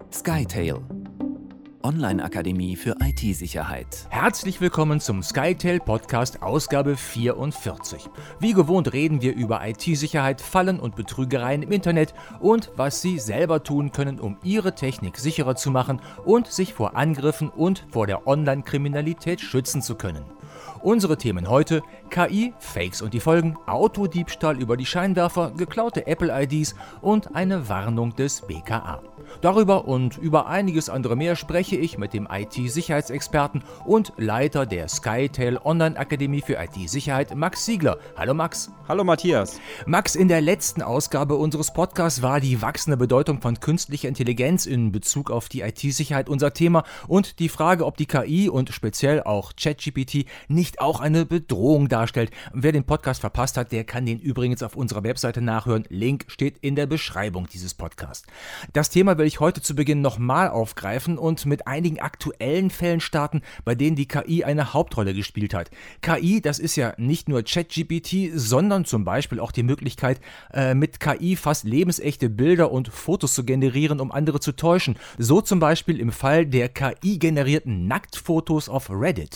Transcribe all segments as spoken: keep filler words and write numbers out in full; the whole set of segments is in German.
SkyTail, Online-Akademie für I T-Sicherheit. Herzlich willkommen zum SkyTail Podcast Ausgabe vierundvierzig. Wie gewohnt reden wir über I T-Sicherheit, Fallen und Betrügereien im Internet und was Sie selber tun können, um Ihre Technik sicherer zu machen und sich vor Angriffen und vor der Online-Kriminalität schützen zu können. Unsere Themen heute: K I, Fakes und die Folgen, Autodiebstahl über die Scheinwerfer, geklaute Apple-I Ds und eine Warnung des B K A. Darüber und über einiges andere mehr spreche ich mit dem I T-Sicherheitsexperten und Leiter der SkyTail Online-Akademie für I T-Sicherheit, Max Siegler. Hallo Max. Hallo Matthias. Max, in der letzten Ausgabe unseres Podcasts war die wachsende Bedeutung von künstlicher Intelligenz in Bezug auf die I T-Sicherheit unser Thema und die Frage, ob die K I und speziell auch ChatGPT nicht auch eine Bedrohung darstellt. Wer den Podcast verpasst hat, der kann den übrigens auf unserer Webseite nachhören. Link steht in der Beschreibung dieses Podcasts. Das Thema will ich heute zu Beginn nochmal aufgreifen und mit einigen aktuellen Fällen starten, bei denen die K I eine Hauptrolle gespielt hat. K I, das ist ja nicht nur ChatGPT, sondern zum Beispiel auch die Möglichkeit, äh, mit K I fast lebensechte Bilder und Fotos zu generieren, um andere zu täuschen. So zum Beispiel im Fall der K I-generierten Nacktfotos auf Reddit.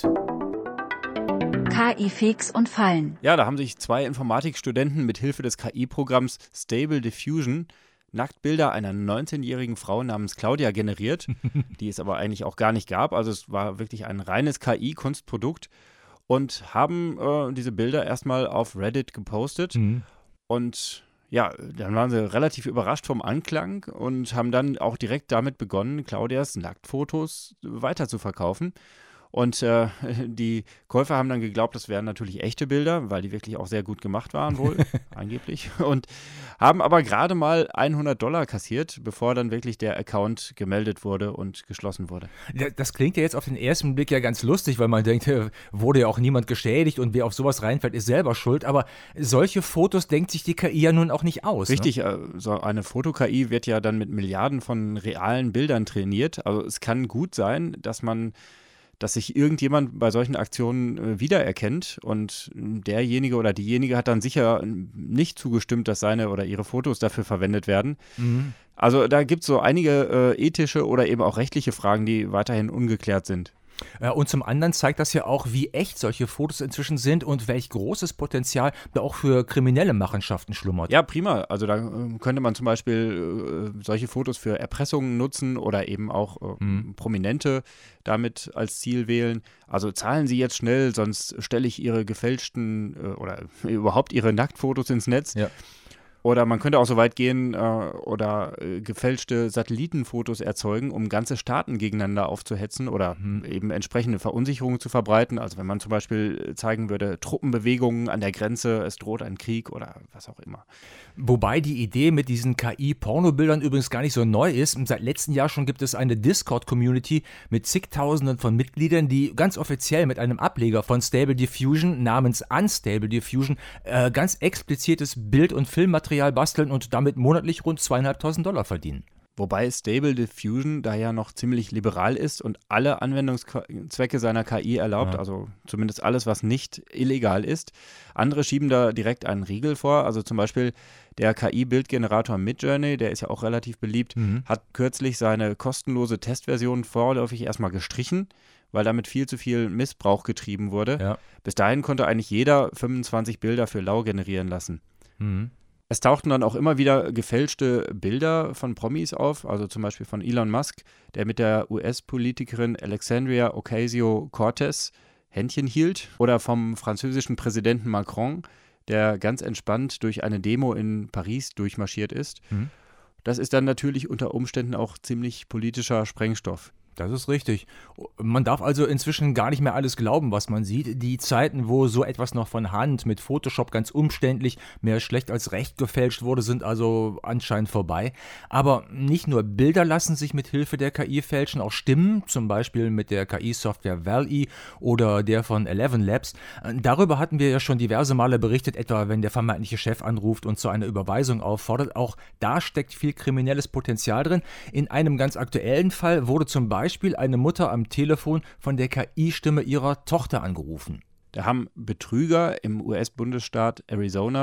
K I-Fakes und Fallen. Ja, da haben sich zwei Informatikstudenten mit Hilfe des K I-Programms Stable Diffusion Nacktbilder einer neunzehnjährigen Frau namens Claudia generiert, die es aber eigentlich auch gar nicht gab. Also es war wirklich ein reines K I-Kunstprodukt und haben äh, diese Bilder erstmal auf Reddit gepostet. Mhm. Und ja, dann waren sie relativ überrascht vom Anklang und haben dann auch direkt damit begonnen, Claudias Nacktfotos weiter zu verkaufen. Und äh, die Käufer haben dann geglaubt, das wären natürlich echte Bilder, weil die wirklich auch sehr gut gemacht waren wohl, angeblich. Und haben aber gerade mal hundert Dollar kassiert, bevor dann wirklich der Account gemeldet wurde und geschlossen wurde. Das klingt ja jetzt auf den ersten Blick ja ganz lustig, weil man denkt, wurde ja auch niemand geschädigt und wer auf sowas reinfällt, ist selber schuld. Aber solche Fotos denkt sich die K I ja nun auch nicht aus. Richtig, ne? So eine Foto-K I wird ja dann mit Milliarden von realen Bildern trainiert. Also es kann gut sein, dass man dass sich irgendjemand bei solchen Aktionen äh, wiedererkennt und derjenige oder diejenige hat dann sicher nicht zugestimmt, dass seine oder ihre Fotos dafür verwendet werden. Mhm. Also da gibt es so einige äh, ethische oder eben auch rechtliche Fragen, die weiterhin ungeklärt sind. Und zum anderen zeigt das ja auch, wie echt solche Fotos inzwischen sind und welch großes Potenzial da auch für kriminelle Machenschaften schlummert. Ja, prima. Also da äh, könnte man zum Beispiel äh, solche Fotos für Erpressungen nutzen oder eben auch äh, mhm. Prominente damit als Ziel wählen. Also zahlen Sie jetzt schnell, sonst stelle ich Ihre gefälschten äh, oder überhaupt Ihre Nacktfotos ins Netz. Ja. Oder man könnte auch so weit gehen äh, oder äh, gefälschte Satellitenfotos erzeugen, um ganze Staaten gegeneinander aufzuhetzen oder mhm. eben entsprechende Verunsicherungen zu verbreiten. Also wenn man zum Beispiel zeigen würde, Truppenbewegungen an der Grenze, es droht ein Krieg oder was auch immer. Wobei die Idee mit diesen K I-Pornobildern übrigens gar nicht so neu ist. Seit letztem Jahr schon gibt es eine Discord-Community mit zigtausenden von Mitgliedern, die ganz offiziell mit einem Ableger von Stable Diffusion namens Unstable Diffusion äh, ganz explizites Bild- und Filmmaterial basteln und damit monatlich rund zweieinhalbtausend Dollar verdienen. Wobei Stable Diffusion da ja noch ziemlich liberal ist und alle Anwendungszwecke seiner K I erlaubt, ja. Also zumindest alles, was nicht illegal ist. Andere schieben da direkt einen Riegel vor, also zum Beispiel der K I-Bildgenerator Midjourney, der ist ja auch relativ beliebt, mhm. hat kürzlich seine kostenlose Testversion vorläufig erstmal gestrichen, weil damit viel zu viel Missbrauch getrieben wurde. Ja. Bis dahin konnte eigentlich jeder fünfundzwanzig Bilder für lau generieren lassen. Mhm. Es tauchten dann auch immer wieder gefälschte Bilder von Promis auf, also zum Beispiel von Elon Musk, der mit der U S-Politikerin Alexandria Ocasio-Cortez Händchen hielt, oder vom französischen Präsidenten Macron, der ganz entspannt durch eine Demo in Paris durchmarschiert ist. Mhm. Das ist dann natürlich unter Umständen auch ziemlich politischer Sprengstoff. Das ist richtig. Man darf also inzwischen gar nicht mehr alles glauben, was man sieht. Die Zeiten, wo so etwas noch von Hand mit Photoshop ganz umständlich mehr schlecht als recht gefälscht wurde, sind also anscheinend vorbei. Aber nicht nur Bilder lassen sich mit Hilfe der K I fälschen, auch Stimmen, zum Beispiel mit der K I-Software Wall-E oder der von Eleven Labs. Darüber hatten wir ja schon diverse Male berichtet, etwa wenn der vermeintliche Chef anruft und zu einer Überweisung auffordert. Auch da steckt viel kriminelles Potenzial drin. In einem ganz aktuellen Fall wurde zum Beispiel Beispiel eine Mutter am Telefon von der K I-Stimme ihrer Tochter angerufen. Da haben Betrüger im U S-Bundesstaat Arizona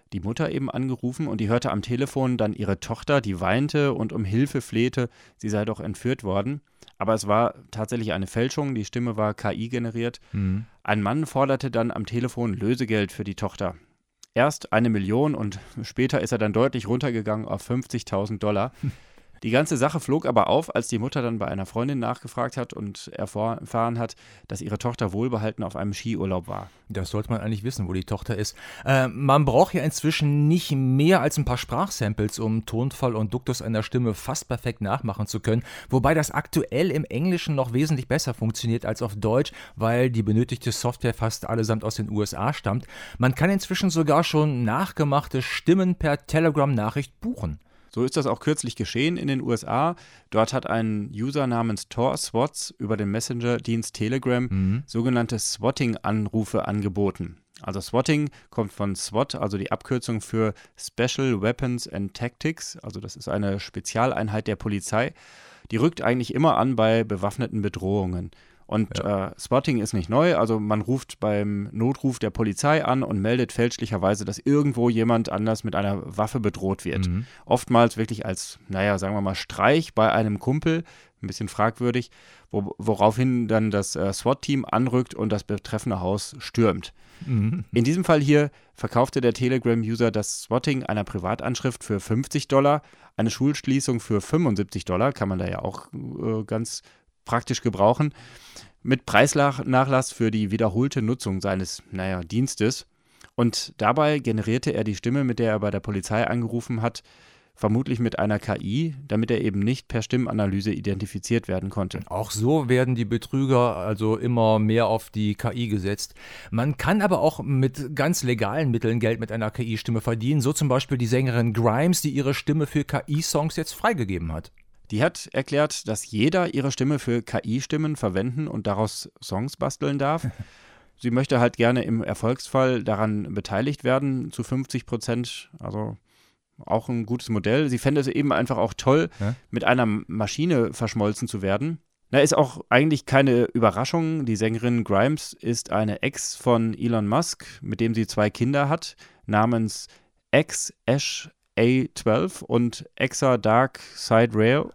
die Mutter eben angerufen und die hörte am Telefon dann ihre Tochter, die weinte und um Hilfe flehte, sie sei doch entführt worden. Aber es war tatsächlich eine Fälschung, die Stimme war K I generiert. Mhm. Ein Mann forderte dann am Telefon Lösegeld für die Tochter. Erst eine Million und später ist er dann deutlich runtergegangen auf fünfzigtausend Dollar. Die ganze Sache flog aber auf, als die Mutter dann bei einer Freundin nachgefragt hat und erfahren hat, dass ihre Tochter wohlbehalten auf einem Skiurlaub war. Das sollte man eigentlich wissen, wo die Tochter ist. Äh, man braucht ja inzwischen nicht mehr als ein paar Sprachsamples, um Tonfall und Duktus einer Stimme fast perfekt nachmachen zu können, wobei das aktuell im Englischen noch wesentlich besser funktioniert als auf Deutsch, weil die benötigte Software fast allesamt aus den U S A stammt. Man kann inzwischen sogar schon nachgemachte Stimmen per Telegram-Nachricht buchen. So ist das auch kürzlich geschehen in den U S A. Dort hat ein User namens Tor Swats über den Messenger-Dienst Telegram mhm. sogenannte Swatting-Anrufe angeboten. Also Swatting kommt von SWAT, also die Abkürzung für Special Weapons and Tactics. Also das ist eine Spezialeinheit der Polizei. Die rückt eigentlich immer an bei bewaffneten Bedrohungen. Und ja. äh, Swatting ist nicht neu, also man ruft beim Notruf der Polizei an und meldet fälschlicherweise, dass irgendwo jemand anders mit einer Waffe bedroht wird. Mhm. Oftmals wirklich als, naja, sagen wir mal, Streich bei einem Kumpel, ein bisschen fragwürdig, wo, woraufhin dann das äh, SWAT-Team anrückt und das betreffende Haus stürmt. Mhm. In diesem Fall hier verkaufte der Telegram-User das Swatting einer Privatanschrift für fünfzig Dollar, eine Schulschließung für fünfundsiebzig Dollar, kann man da ja auch äh, ganz praktisch gebrauchen, mit Preisnachlass für die wiederholte Nutzung seines, naja, Dienstes. Und dabei generierte er die Stimme, mit der er bei der Polizei angerufen hat, vermutlich mit einer K I, damit er eben nicht per Stimmanalyse identifiziert werden konnte. Auch so werden die Betrüger also immer mehr auf die K I gesetzt. Man kann aber auch mit ganz legalen Mitteln Geld mit einer K I-Stimme verdienen, so zum Beispiel die Sängerin Grimes, die ihre Stimme für K I-Songs jetzt freigegeben hat. Die hat erklärt, dass jeder ihre Stimme für K I-Stimmen verwenden und daraus Songs basteln darf. Sie möchte halt gerne im Erfolgsfall daran beteiligt werden, zu fünfzig Prozent, also auch ein gutes Modell. Sie fände es eben einfach auch toll, ja? mit einer Maschine verschmolzen zu werden. Na, ist auch eigentlich keine Überraschung. Die Sängerin Grimes ist eine Ex von Elon Musk, mit dem sie zwei Kinder hat, namens X Ash A zwölf und Exa Dark Side Rail.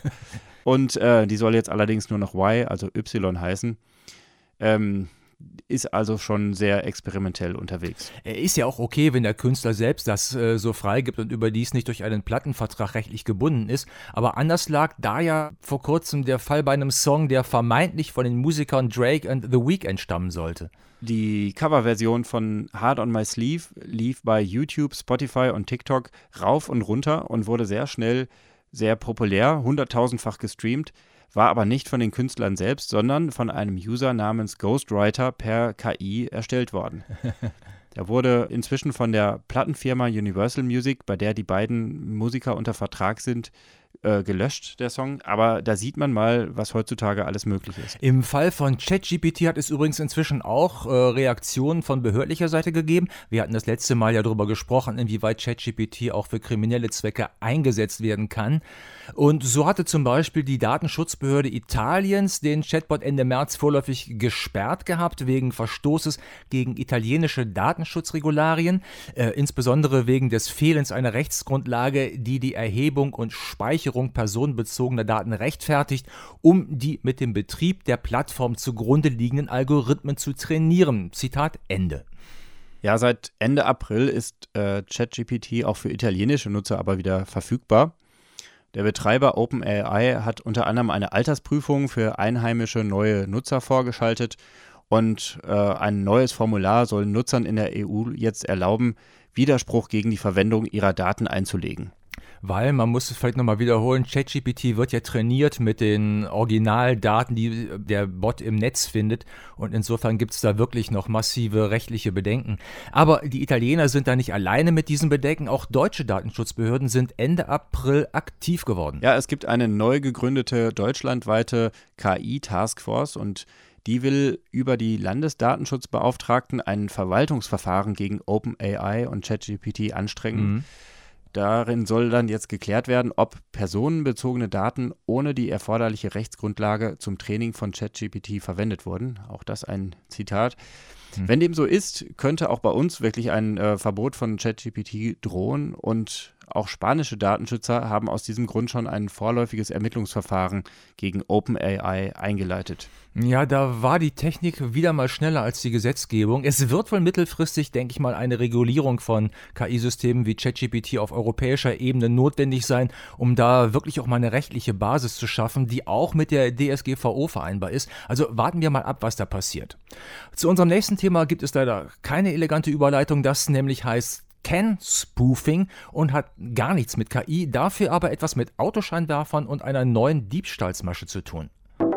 Und äh, die soll jetzt allerdings nur noch Y, also Y heißen. Ähm, ist also schon sehr experimentell unterwegs. Er ist ja auch okay, wenn der Künstler selbst das äh, so freigibt und überdies nicht durch einen Plattenvertrag rechtlich gebunden ist. Aber anders lag da ja vor kurzem der Fall bei einem Song, der vermeintlich von den Musikern Drake und The Weeknd stammen sollte. Die Coverversion von Hard on My Sleeve lief bei YouTube, Spotify und TikTok rauf und runter und wurde sehr schnell sehr populär, hunderttausendfach gestreamt, war aber nicht von den Künstlern selbst, sondern von einem User namens Ghostwriter per K I erstellt worden. Der wurde inzwischen von der Plattenfirma Universal Music, bei der die beiden Musiker unter Vertrag sind, äh, gelöscht, der Song. Aber da sieht man mal, was heutzutage alles möglich ist. Im Fall von ChatGPT hat es übrigens inzwischen auch äh, Reaktionen von behördlicher Seite gegeben. Wir hatten das letzte Mal ja darüber gesprochen, inwieweit ChatGPT auch für kriminelle Zwecke eingesetzt werden kann. Und so hatte zum Beispiel die Datenschutzbehörde Italiens den Chatbot Ende März vorläufig gesperrt gehabt, wegen Verstoßes gegen italienische Datenschutzregularien, äh, insbesondere wegen des Fehlens einer Rechtsgrundlage, die die Erhebung und Speicherung personenbezogener Daten rechtfertigt, um die mit dem Betrieb der Plattform zugrunde liegenden Algorithmen zu trainieren. Zitat Ende. Ja, seit Ende April ist äh, ChatGPT auch für italienische Nutzer aber wieder verfügbar. Der Betreiber OpenAI hat unter anderem eine Altersprüfung für einheimische neue Nutzer vorgeschaltet und äh, ein neues Formular soll Nutzern in der E U jetzt erlauben, Widerspruch gegen die Verwendung ihrer Daten einzulegen. Weil, man muss es vielleicht nochmal wiederholen, ChatGPT wird ja trainiert mit den Originaldaten, die der Bot im Netz findet, und insofern gibt es da wirklich noch massive rechtliche Bedenken. Aber die Italiener sind da nicht alleine mit diesen Bedenken, auch deutsche Datenschutzbehörden sind Ende April aktiv geworden. Ja, es gibt eine neu gegründete deutschlandweite K I-Taskforce und die will über die Landesdatenschutzbeauftragten ein Verwaltungsverfahren gegen OpenAI und ChatGPT anstrengen. Mhm. Darin soll dann jetzt geklärt werden, ob personenbezogene Daten ohne die erforderliche Rechtsgrundlage zum Training von ChatGPT verwendet wurden. Auch das ein Zitat. Hm. Wenn dem so ist, könnte auch bei uns wirklich ein äh, Verbot von ChatGPT drohen und auch spanische Datenschützer haben aus diesem Grund schon ein vorläufiges Ermittlungsverfahren gegen OpenAI eingeleitet. Ja, da war die Technik wieder mal schneller als die Gesetzgebung. Es wird wohl mittelfristig, denke ich mal, eine Regulierung von K I-Systemen wie ChatGPT auf europäischer Ebene notwendig sein, um da wirklich auch mal eine rechtliche Basis zu schaffen, die auch mit der D S G V O vereinbar ist. Also warten wir mal ab, was da passiert. Zu unserem nächsten Thema gibt es leider keine elegante Überleitung, das nämlich heißt Can-Spoofing und hat gar nichts mit K I, dafür aber etwas mit Autoscheinwerfern und einer neuen Diebstahlsmasche zu tun.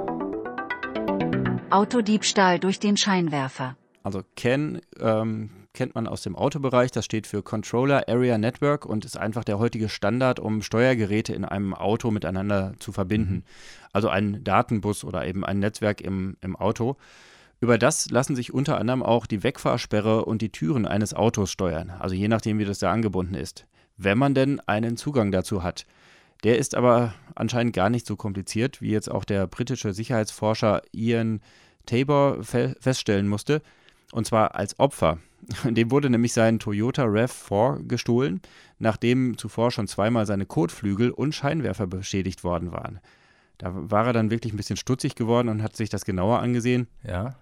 Autodiebstahl durch den Scheinwerfer. Also Can ähm, kennt man aus dem Autobereich, das steht für Controller Area Network und ist einfach der heutige Standard, um Steuergeräte in einem Auto miteinander zu verbinden. Mhm. Also ein Datenbus oder eben ein Netzwerk im, im Auto. Über das lassen sich unter anderem auch die Wegfahrsperre und die Türen eines Autos steuern, also je nachdem, wie das da angebunden ist, wenn man denn einen Zugang dazu hat. Der ist aber anscheinend gar nicht so kompliziert, wie jetzt auch der britische Sicherheitsforscher Ian Tabor fe- feststellen musste, und zwar als Opfer. Dem wurde nämlich sein Toyota RAV vier gestohlen, nachdem zuvor schon zweimal seine Kotflügel und Scheinwerfer beschädigt worden waren. Da war er dann wirklich ein bisschen stutzig geworden und hat sich das genauer angesehen. Ja.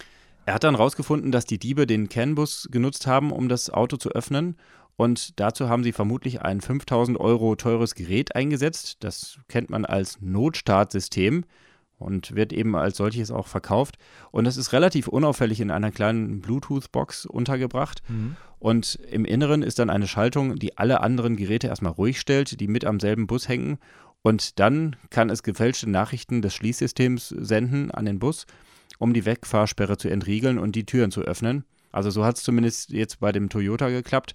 Er hat dann rausgefunden, dass die Diebe den CAN-Bus genutzt haben, um das Auto zu öffnen. Und dazu haben sie vermutlich ein fünftausend Euro teures Gerät eingesetzt. Das kennt man als Notstartsystem und wird eben als solches auch verkauft. Und das ist relativ unauffällig in einer kleinen Bluetooth-Box untergebracht. Mhm. Und im Inneren ist dann eine Schaltung, die alle anderen Geräte erstmal ruhig stellt, die mit am selben Bus hängen. Und dann kann es gefälschte Nachrichten des Schließsystems senden an den Bus, um die Wegfahrsperre zu entriegeln und die Türen zu öffnen. Also so hat es zumindest jetzt bei dem Toyota geklappt.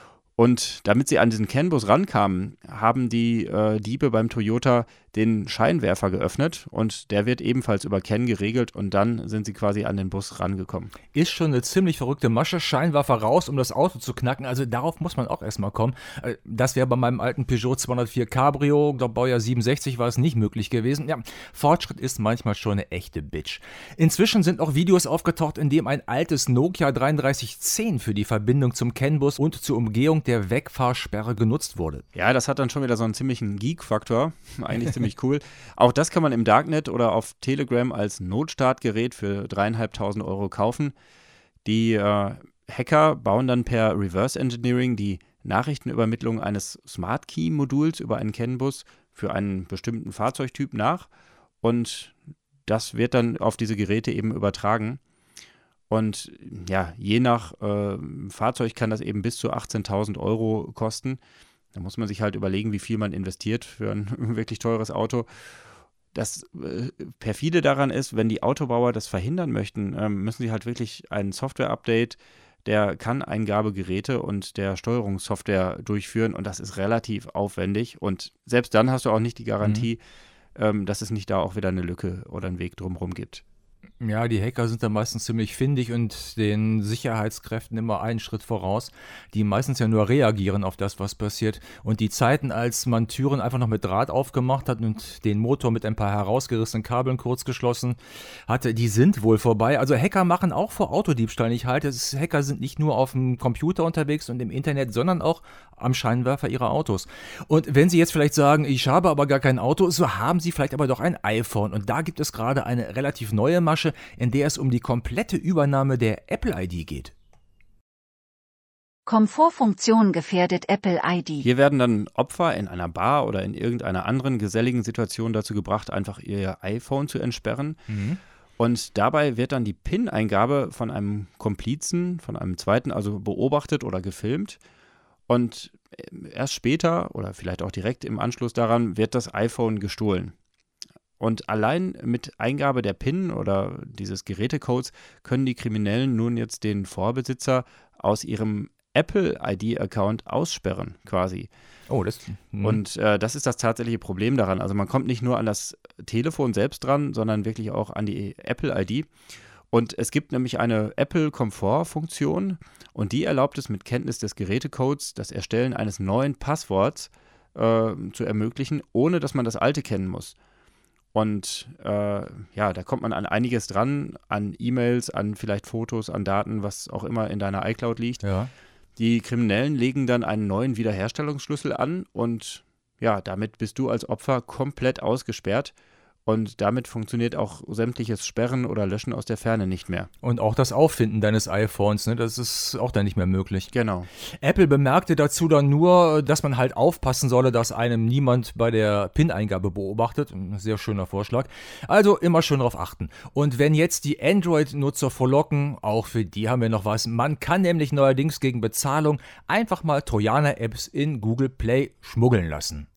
Und damit sie an diesen CAN-Bus rankamen, haben die äh, Diebe beim Toyota den Scheinwerfer geöffnet und der wird ebenfalls über CAN geregelt und dann sind sie quasi an den Bus rangekommen. Ist schon eine ziemlich verrückte Masche, Scheinwerfer raus, um das Auto zu knacken, also darauf muss man auch erstmal kommen. Das wäre bei meinem alten Peugeot zweihundertvier Cabrio, ich glaube Baujahr siebenundsechzig, war es nicht möglich gewesen. Ja, Fortschritt ist manchmal schon eine echte Bitch. Inzwischen sind auch Videos aufgetaucht, in dem ein altes Nokia dreiunddreißig zehn für die Verbindung zum CAN-Bus und zur Umgehung der Wegfahrsperre genutzt wurde. Ja, das hat dann schon wieder so einen ziemlichen Geek-Faktor, eigentlich ziemlich cool. Auch das kann man im Darknet oder auf Telegram als Notstartgerät für dreieinhalbtausend Euro kaufen. Die äh, Hacker bauen dann per Reverse Engineering die Nachrichtenübermittlung eines Smart Key-Moduls über einen CAN-Bus für einen bestimmten Fahrzeugtyp nach und das wird dann auf diese Geräte eben übertragen. Und ja, je nach äh, Fahrzeug kann das eben bis zu achtzehntausend Euro kosten. Da muss man sich halt überlegen, wie viel man investiert für ein wirklich teures Auto. Das äh, perfide daran ist, wenn die Autobauer das verhindern möchten, äh, müssen sie halt wirklich ein Software-Update der Kann-Eingabegeräte und der Steuerungssoftware durchführen und das ist relativ aufwendig. Und selbst dann hast du auch nicht die Garantie, mhm. ähm, dass es nicht da auch wieder eine Lücke oder einen Weg drumherum gibt. Ja, die Hacker sind da meistens ziemlich findig und den Sicherheitskräften immer einen Schritt voraus, die meistens ja nur reagieren auf das, was passiert. Und die Zeiten, als man Türen einfach noch mit Draht aufgemacht hat und den Motor mit ein paar herausgerissenen Kabeln kurz geschlossen hatte, die sind wohl vorbei. Also Hacker machen auch vor Autodiebstahl nicht halt. Das ist, Hacker sind nicht nur auf dem Computer unterwegs und im Internet, sondern auch am Scheinwerfer ihrer Autos. Und wenn Sie jetzt vielleicht sagen, ich habe aber gar kein Auto, so haben Sie vielleicht aber doch ein iPhone. Und da gibt es gerade eine relativ neue Masche, in der es um die komplette Übernahme der Apple I D geht. Komfortfunktion gefährdet Apple I D. Hier werden dann Opfer in einer Bar oder in irgendeiner anderen geselligen Situation dazu gebracht, einfach ihr iPhone zu entsperren. Mhm. Und dabei wird dann die PIN-Eingabe von einem Komplizen, von einem Zweiten, also beobachtet oder gefilmt. Und erst später oder vielleicht auch direkt im Anschluss daran wird das iPhone gestohlen. Und allein mit Eingabe der PIN oder dieses Gerätecodes können die Kriminellen nun jetzt den Vorbesitzer aus ihrem Apple I D-Account aussperren, quasi. Oh, das. Mh. Und äh, das ist das tatsächliche Problem daran. Also man kommt nicht nur an das Telefon selbst dran, sondern wirklich auch an die Apple I D. Und es gibt nämlich eine Apple-Komfort-Funktion und die erlaubt es mit Kenntnis des Gerätecodes, das Erstellen eines neuen Passworts äh, zu ermöglichen, ohne dass man das alte kennen muss. Und äh, ja, da kommt man an einiges dran, an E-Mails, an vielleicht Fotos, an Daten, was auch immer in deiner iCloud liegt. Ja. Die Kriminellen legen dann einen neuen Wiederherstellungsschlüssel an und ja, damit bist du als Opfer komplett ausgesperrt. Und damit funktioniert auch sämtliches Sperren oder Löschen aus der Ferne nicht mehr. Und auch das Auffinden deines iPhones, ne, das ist auch dann nicht mehr möglich. Genau. Apple bemerkte dazu dann nur, dass man halt aufpassen solle, dass einem niemand bei der PIN-Eingabe beobachtet. Ein sehr schöner Vorschlag. Also immer schön darauf achten. Und wenn jetzt die Android-Nutzer frohlocken, auch für die haben wir noch was. Man kann nämlich neuerdings gegen Bezahlung einfach mal Trojaner-Apps in Google Play schmuggeln lassen.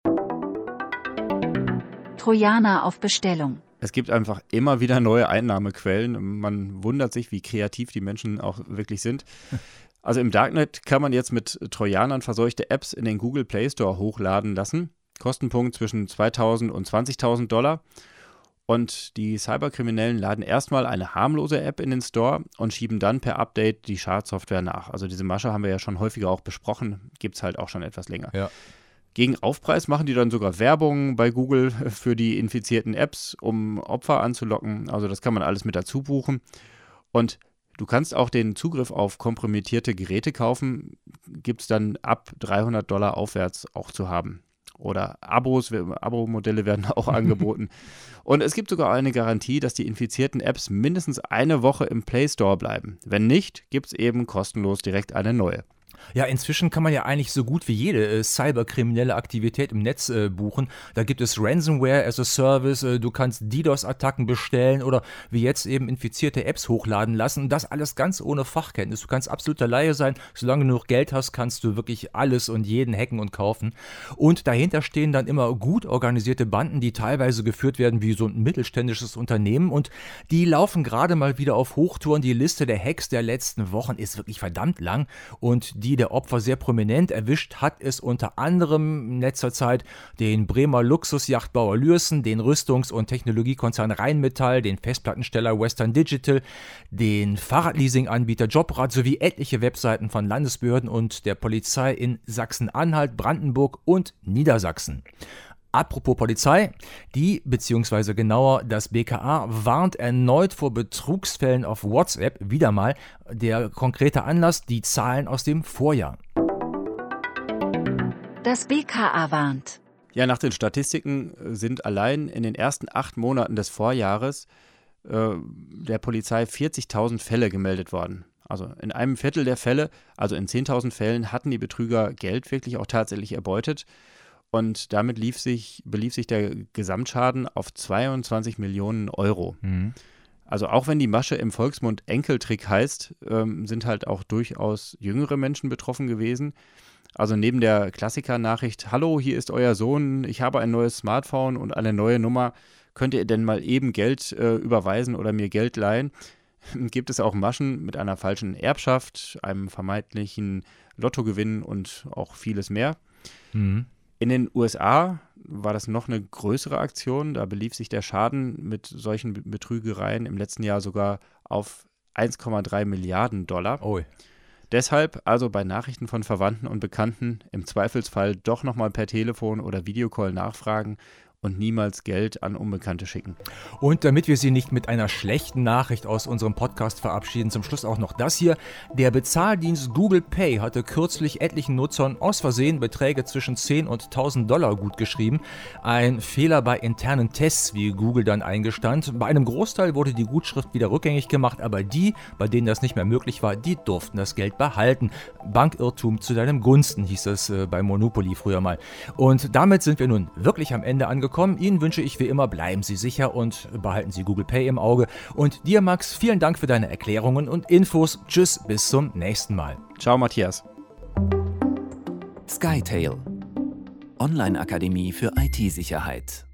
Trojaner auf Bestellung. Es gibt einfach immer wieder neue Einnahmequellen. Man wundert sich, wie kreativ die Menschen auch wirklich sind. Also im Darknet kann man jetzt mit Trojanern verseuchte Apps in den Google Play Store hochladen lassen. Kostenpunkt zwischen zweitausend und zwanzigtausend Dollar. Und die Cyberkriminellen laden erstmal eine harmlose App in den Store und schieben dann per Update die Schadsoftware nach. Also diese Masche haben wir ja schon häufiger auch besprochen, gibt es halt auch schon etwas länger. Ja. Gegen Aufpreis machen die dann sogar Werbung bei Google für die infizierten Apps, um Opfer anzulocken. Also das kann man alles mit dazu buchen. Und du kannst auch den Zugriff auf kompromittierte Geräte kaufen. Gibt es dann ab dreihundert Dollar aufwärts auch zu haben. Oder Abos, Abo-Modelle werden auch angeboten. Und es gibt sogar eine Garantie, dass die infizierten Apps mindestens eine Woche im Play Store bleiben. Wenn nicht, gibt es eben kostenlos direkt eine neue. Ja, inzwischen kann man ja eigentlich so gut wie jede äh, cyberkriminelle Aktivität im Netz äh, buchen. Da gibt es Ransomware as a Service, äh, du kannst DDoS-Attacken bestellen oder wie jetzt eben infizierte Apps hochladen lassen. Und das alles ganz ohne Fachkenntnis. Du kannst absoluter Laie sein. Solange du noch Geld hast, kannst du wirklich alles und jeden hacken und kaufen. Und dahinter stehen dann immer gut organisierte Banden, die teilweise geführt werden wie so ein mittelständisches Unternehmen. Und die laufen gerade mal wieder auf Hochtouren. Die Liste der Hacks der letzten Wochen ist wirklich verdammt lang. Und die der Opfer sehr prominent erwischt, hat es unter anderem in letzter Zeit den Bremer Luxusjachtbauer Lürssen, den Rüstungs- und Technologiekonzern Rheinmetall, den Festplattensteller Western Digital, den Fahrradleasing-Anbieter Jobrad sowie etliche Webseiten von Landesbehörden und der Polizei in Sachsen-Anhalt, Brandenburg und Niedersachsen. Apropos Polizei, die, beziehungsweise genauer das B K A, warnt erneut vor Betrugsfällen auf WhatsApp. Wieder mal der konkrete Anlass, die Zahlen aus dem Vorjahr. Das B K A warnt. Ja, nach den Statistiken sind allein in den ersten acht Monaten des Vorjahres äh, der Polizei vierzigtausend Fälle gemeldet worden. Also in einem Viertel der Fälle, also in zehntausend Fällen, hatten die Betrüger Geld wirklich auch tatsächlich erbeutet. Und damit lief sich, belief sich der Gesamtschaden auf zweiundzwanzig Millionen Euro. Mhm. Also auch wenn die Masche im Volksmund Enkeltrick heißt, ähm, sind halt auch durchaus jüngere Menschen betroffen gewesen. Also neben der Klassiker-Nachricht, hallo, hier ist euer Sohn, ich habe ein neues Smartphone und eine neue Nummer, könnt ihr denn mal eben Geld äh, überweisen oder mir Geld leihen? Gibt es auch Maschen mit einer falschen Erbschaft, einem vermeintlichen Lottogewinn und auch vieles mehr. Mhm. In den U S A war das noch eine größere Aktion. Da belief sich der Schaden mit solchen Betrügereien im letzten Jahr sogar auf eins Komma drei Milliarden Dollar. Oh. Deshalb also bei Nachrichten von Verwandten und Bekannten im Zweifelsfall doch nochmal per Telefon oder Videocall nachfragen und niemals Geld an Unbekannte schicken. Und damit wir Sie nicht mit einer schlechten Nachricht aus unserem Podcast verabschieden, zum Schluss auch noch das hier. Der Bezahldienst Google Pay hatte kürzlich etlichen Nutzern aus Versehen Beträge zwischen zehn und tausend Dollar gutgeschrieben. Ein Fehler bei internen Tests, wie Google dann eingestand. Bei einem Großteil wurde die Gutschrift wieder rückgängig gemacht, aber die, bei denen das nicht mehr möglich war, die durften das Geld behalten. Bankirrtum zu deinem Gunsten, hieß es äh, bei Monopoly früher mal. Und damit sind wir nun wirklich am Ende angekommen. Ihnen wünsche ich wie immer, bleiben Sie sicher und behalten Sie Google Pay im Auge. Und dir, Max, vielen Dank für deine Erklärungen und Infos. Tschüss, bis zum nächsten Mal. Ciao, Matthias. Skytail, Online-Akademie für I T-Sicherheit.